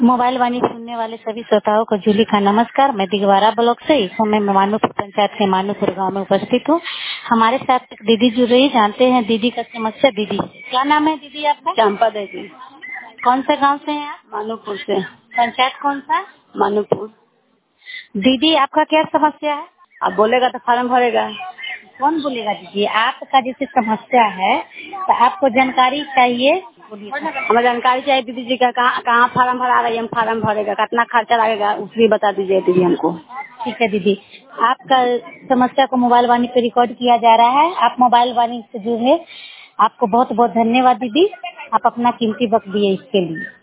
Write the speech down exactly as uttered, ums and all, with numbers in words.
Mobile वाणी सुनने वाले सभी श्रोताओं को जूली का नमस्कार। मैं दिगवारा ब्लॉक से इस समय मैं मानूपुर पंचायत के मानूपुर गांव में उपस्थित हूँ। हमारे साथ एक दीदी जुड़ रही, जानते हैं दीदी का समस्या। दीदी क्या नाम है दीदी आपका? चंपा देवी। कौन से गांव से हैं आप? मानूपुर से। पंचायत कौन सा? मानूपुर। दीदी आपका क्या समस्या है? आप बोलेगा तो फार्म भरेगा। कौन बोलेगा दीदी? आपका जैसे समस्या है तो आपको जानकारी चाहिए, बोलिए। हमें जानकारी चाहिए दीदी जी का, कहाँ कहाँ फार्म भरा रही है, हम फार्म भरेगा, कितना खर्चा लगेगा उसकी बता दीजिए दीदी हमको। ठीक है दीदी, आपका समस्या को मोबाइल वाणी पे रिकॉर्ड किया जा रहा है। आप मोबाइल वाणी से जुड़े, आपको बहुत बहुत धन्यवाद दीदी। आप अपना कीमती वक्त दिए इसके लिए।